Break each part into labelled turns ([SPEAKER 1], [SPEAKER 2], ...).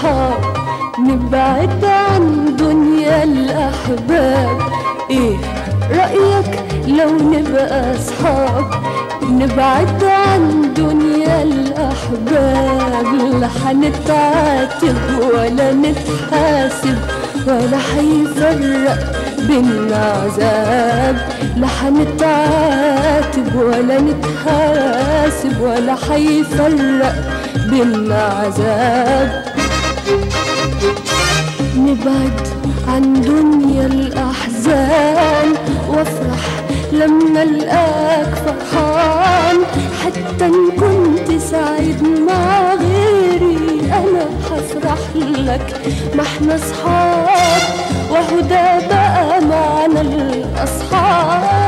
[SPEAKER 1] أصحاب نبعد عن دنيا الأحباب. إيه رأيك لو نبقى أصحاب نبعد عن دنيا الأحباب؟ لا حنتعاتب ولا نتحاسب ولا حيفرق بينا عذاب. لا حنتعاتب ولا نتحاسب ولا حيفرق بينا عذاب. نبعد عن دنيا الأحزان وافرح لما ألقاك فرحان. حتى إن كنت سعيد مع غيري أنا حفرح لك، ما احنا صحاب وهو ده بقى معنى الأصحاب.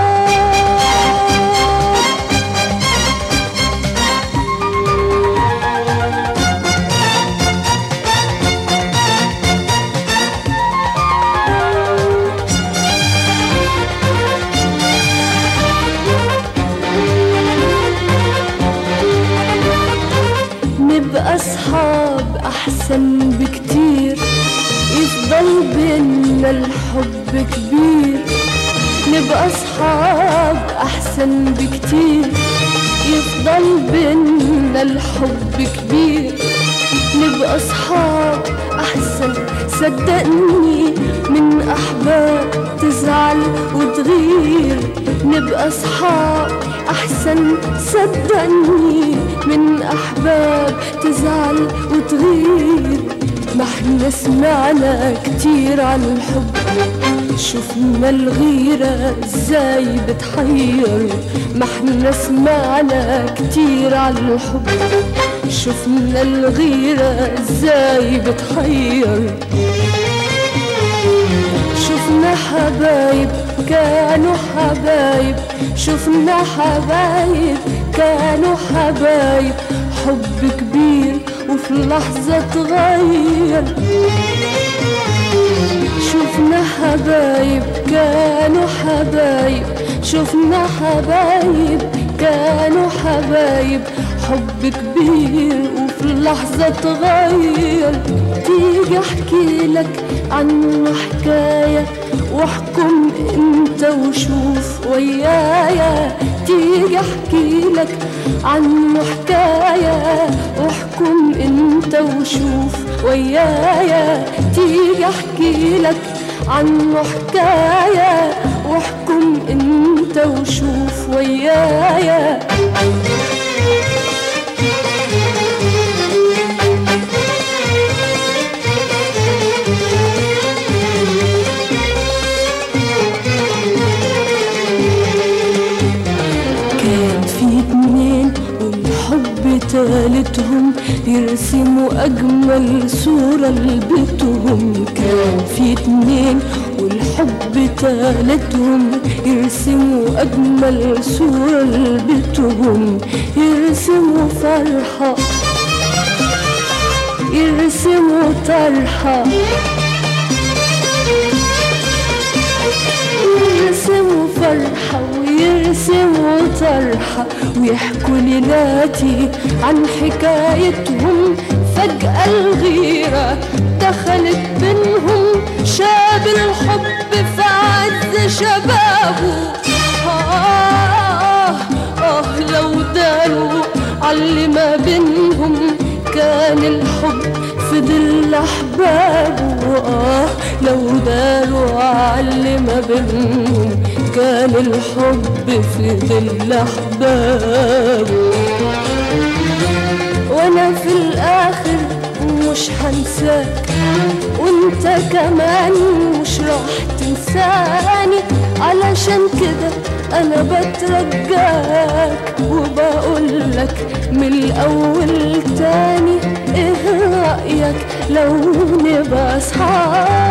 [SPEAKER 1] نبقى أصحاب أحسن بكتير، يفضل بينا الحب كبير. نبقى أصحاب أحسن بكتير، يفضل بينا الحب كبير. نبقى أصحاب أحسن صدقني من أحباب تزعل وتغير. نبقى أصحاب أحسن صدقني من أحباب تزعل وتغير. ما احنا سمعنا كتير عن الحب، شفنا الغيرة ازاي بتحير. ما احنا سمعنا كتير عن الحب، شفنا الغيرة ازاي بتحير. شفنا حبايب كانوا حبايب، شفنا حبايب كانوا حبايب، حب كبير وفي لحظة تغير. شفنا حبايب كانوا حبايب، شفنا حبايب كانوا حبايب، حب كبير وفي لحظة تغير. تيجي احكي لك عنه حكاية واحكم انت وشوف ويايا. تيجي احكي لك عنه حكاية واحكم انت وشوف ويايا. تيجي احكي لك عنه حكاية واحكم انت وشوف ويايا. تالتهم يرسموا أجمل صورة لبيتهم. كان في اتنين والحب تالتهم يرسموا أجمل صورة لبيتهم. يرسموا فرحة يرسموا طرحة، يرسموا فرحة ويرسموا طرحة، ويحكوا ليلاتي عن حكايتهم. فجأة الغيرة دخلت بينهم، شاب الحب في عز شبابه. لو داروا عاللي ما بينهم كان الحب في ظل أحبابه. لو داروا عاللي ما بينهم كان الحب في ظل أحبابه. وأنا في الآخر مش هنساك وانت كمان مش راح تنساني. علشان كده أنا بترجاك وبقولك من الأول تاني، إيه رأيك لو نبقى أصحاب؟